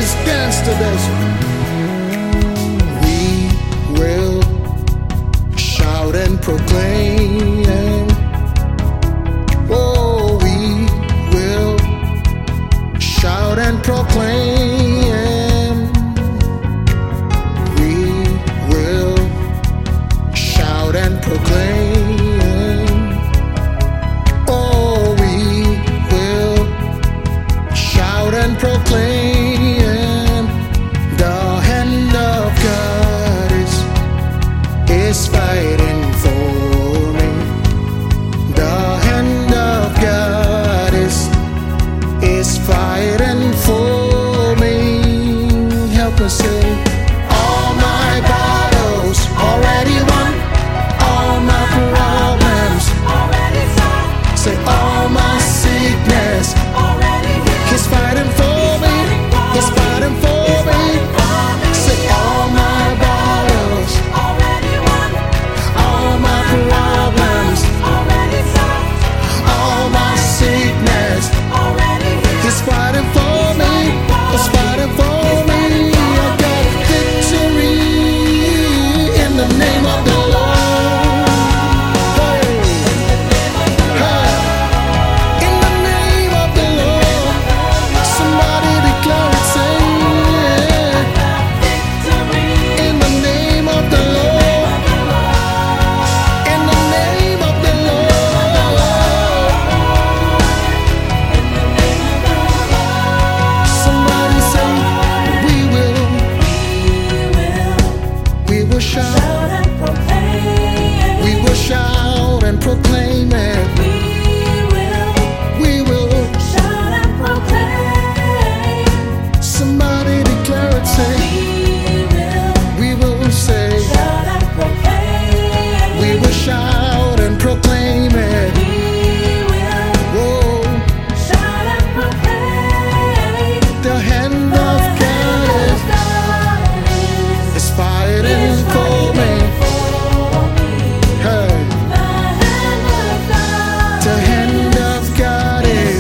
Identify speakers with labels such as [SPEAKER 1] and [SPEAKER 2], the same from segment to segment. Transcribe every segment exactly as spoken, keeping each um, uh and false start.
[SPEAKER 1] ladies, dance to this. We will shout and proclaim. Oh, we will shout and proclaim. We will shout and proclaim. Oh, we will shout and proclaim. The hand of God is, is fighting for me. The hand of God is, is fighting for me. Help us say, all my battles already won. All my problems
[SPEAKER 2] already solved.
[SPEAKER 1] say, all my sickness
[SPEAKER 2] Already healed.
[SPEAKER 1] He's fighting for me. He's fighting for me. Say, all my battles
[SPEAKER 2] Already won.
[SPEAKER 1] all my problems
[SPEAKER 2] Already solved.
[SPEAKER 1] all my sickness
[SPEAKER 2] Already healed.
[SPEAKER 1] He's fighting for me. He's fighting for me. I got victory in the name of the Lord. Hey, hey. In the name of the Lord. Somebody declare it, say it.
[SPEAKER 2] Victory.
[SPEAKER 1] In the name of the Lord. In the name of the Lord. Somebody say, we will,
[SPEAKER 2] We will
[SPEAKER 1] we will shout,
[SPEAKER 2] shout and proclaim.
[SPEAKER 1] we will shout and proclaim it.
[SPEAKER 2] We will
[SPEAKER 1] We will,
[SPEAKER 2] shout and proclaim.
[SPEAKER 1] somebody declare it, say,
[SPEAKER 2] We will
[SPEAKER 1] we will say,
[SPEAKER 2] shout and proclaim.
[SPEAKER 1] we will shout and proclaim it.
[SPEAKER 2] We will
[SPEAKER 1] Whoa,
[SPEAKER 2] shout and proclaim.
[SPEAKER 1] the hand of God is, is fighting for me. Hey, the hand of God is.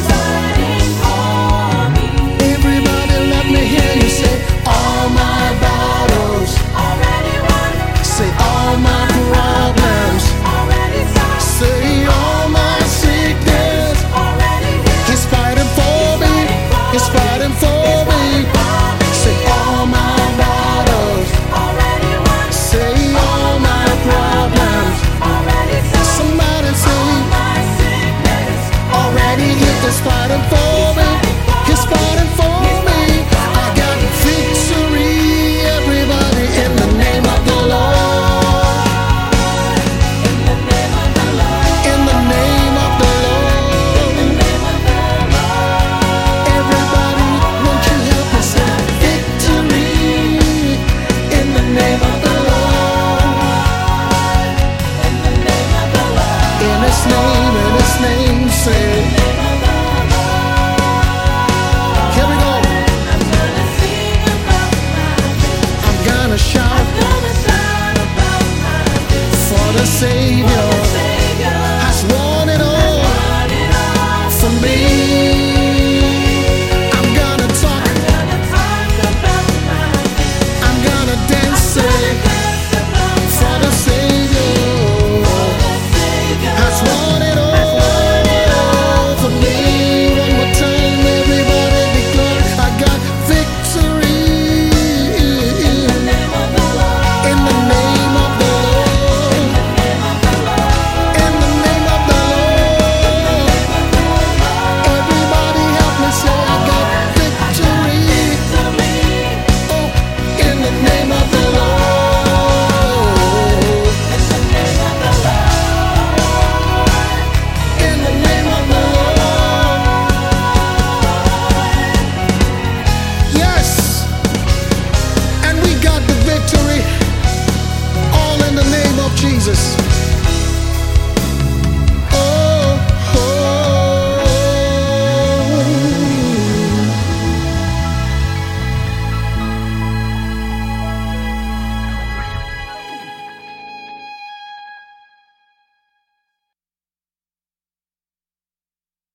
[SPEAKER 1] Everybody, let me hear you say, all my battles, say, all my problems, say, all my sickness. He's fighting for me. He's fighting for me. Say, all my battles, say, all my problems. Somebody say, already he's fighting for me. He's fighting for me. I got victory. Everybody, in the name of the Lord. In the name of the Lord. Everybody, won't you help us say victory? In the name of the Lord. In His name, in His name, say. Here we go. I'm gonna shout for the Savior.